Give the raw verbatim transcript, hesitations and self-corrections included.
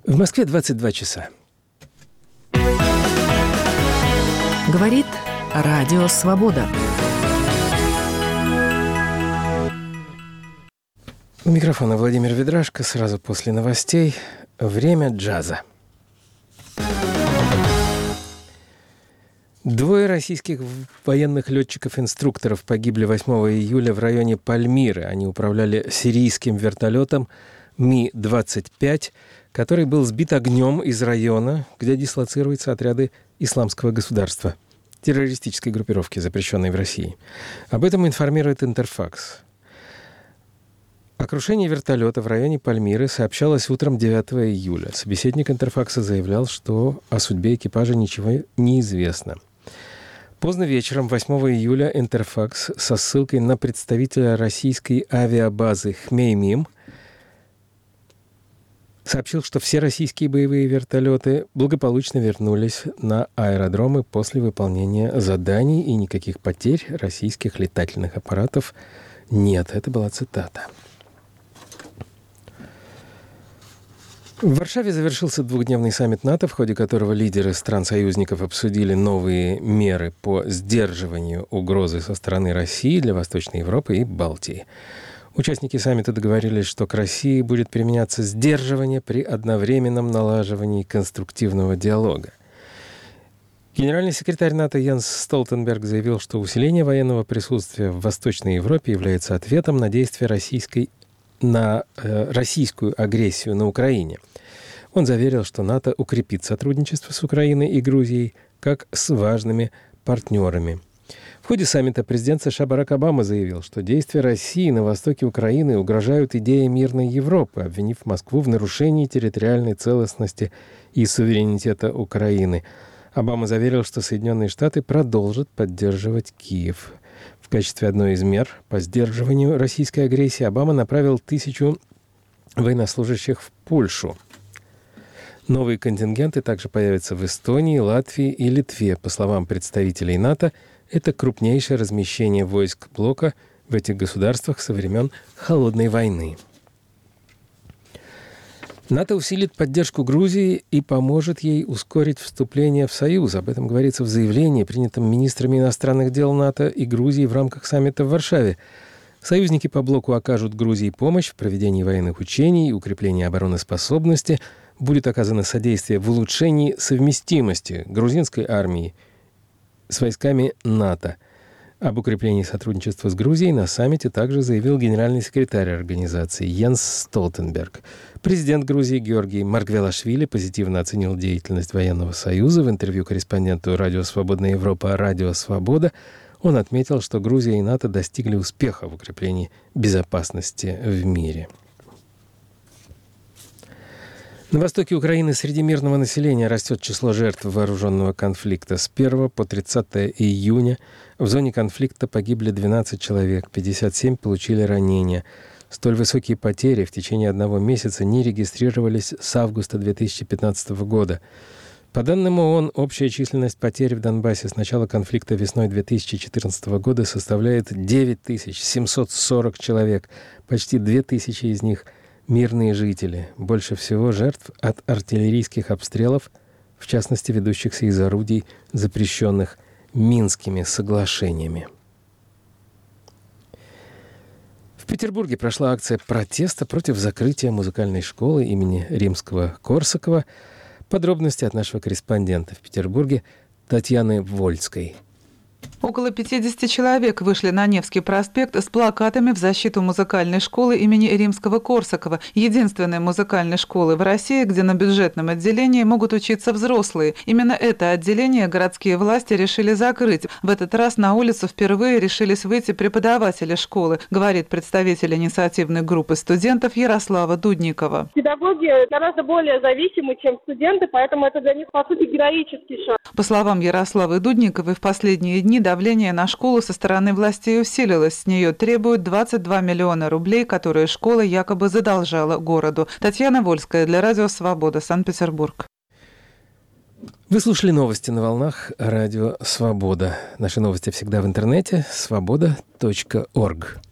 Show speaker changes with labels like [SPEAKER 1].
[SPEAKER 1] В Москве двадцать два часа.
[SPEAKER 2] Говорит Радио Свобода.
[SPEAKER 1] У микрофона Владимир Ведрашко. Сразу после новостей. Время джаза. Двое российских военных летчиков-инструкторов погибли восьмого июля в районе Пальмиры. Они управляли сирийским вертолетом Ми двадцать пять, который был сбит огнем из района, где дислоцируются отряды Исламского государства, террористической группировки, запрещенной в России. Об этом информирует Интерфакс. О крушении вертолета в районе Пальмиры сообщалось утром девятого июля. Собеседник Интерфакса заявлял, что о судьбе экипажа ничего не известно. Поздно вечером восьмого июля Интерфакс со ссылкой на представителя российской авиабазы Хмеймим сообщил, что все российские боевые вертолеты благополучно вернулись на аэродромы после выполнения заданий, и никаких потерь российских летательных аппаратов нет. Это была цитата. В Варшаве завершился двухдневный саммит НАТО, в ходе которого лидеры стран-союзников обсудили новые меры по сдерживанию угрозы со стороны России для Восточной Европы и Балтии. Участники саммита договорились, что к России будет применяться сдерживание при одновременном налаживании конструктивного диалога. Генеральный секретарь НАТО Йенс Столтенберг заявил, что усиление военного присутствия в Восточной Европе является ответом на действия российской, на э, российскую агрессию на Украине. Он заверил, что НАТО укрепит сотрудничество с Украиной и Грузией как с важными партнерами. В ходе саммита президент США Барак Обама заявил, что действия России на востоке Украины угрожают идее мирной Европы, обвинив Москву в нарушении территориальной целостности и суверенитета Украины. Обама заверил, что Соединенные Штаты продолжат поддерживать Киев. В качестве одной из мер по сдерживанию российской агрессии Обама направил тысячу военнослужащих в Польшу. Новые контингенты также появятся в Эстонии, Латвии и Литве. По словам представителей НАТО, это крупнейшее размещение войск блока в этих государствах со времен Холодной войны. НАТО усилит поддержку Грузии и поможет ей ускорить вступление в Союз. Об этом говорится в заявлении, принятом министрами иностранных дел НАТО и Грузии в рамках саммита в Варшаве. Союзники по блоку окажут Грузии помощь в проведении военных учений и укреплении обороноспособности. Будет оказано содействие в улучшении совместимости грузинской армии с войсками НАТО. Об укреплении сотрудничества с Грузией на саммите также заявил генеральный секретарь организации Йенс Столтенберг. Президент Грузии Георгий Маргвелашвили позитивно оценил деятельность военного союза. В интервью корреспонденту Радио Свободная Европа «Радио Свобода» он отметил, что Грузия и НАТО достигли успеха в укреплении безопасности в мире. На востоке Украины среди мирного населения растет число жертв вооруженного конфликта. С первого по тридцатое июня в зоне конфликта погибли двенадцать человек, пятьдесят семь получили ранения. Столь высокие потери в течение одного месяца не регистрировались с августа две тысячи пятнадцатого года. По данным ООН, общая численность потерь в Донбассе с начала конфликта весной две тысячи четырнадцатого года составляет девять тысяч семьсот сорок человек. Почти две тысячи из них – мирные жители. Больше всего жертв от артиллерийских обстрелов, в частности, ведущихся из орудий, запрещенных Минскими соглашениями. В Петербурге прошла акция протеста против закрытия музыкальной школы имени Римского-Корсакова. Подробности от нашего корреспондента в Петербурге Татьяны Вольской.
[SPEAKER 3] Около пятидесяти человек вышли на Невский проспект с плакатами в защиту музыкальной школы имени Римского-Корсакова, единственной музыкальной школы в России, где на бюджетном отделении могут учиться взрослые. Именно это отделение городские власти решили закрыть. В этот раз на улицу впервые решились выйти преподаватели школы, говорит представитель инициативной группы студентов Ярослава Дудникова.
[SPEAKER 4] Педагоги гораздо более зависимы, чем студенты, поэтому это для них, по сути, героический шаг.
[SPEAKER 3] По словам Ярославы Дудниковой, в последние дни давление на школу со стороны властей усилилось. С нее требуют двадцать два миллиона рублей, которые школа якобы задолжала городу. Татьяна Вольская для Радио Свобода, Санкт-Петербург.
[SPEAKER 1] Вы слушали новости на волнах Радио Свобода. Наши новости всегда в интернете свобода точка орг.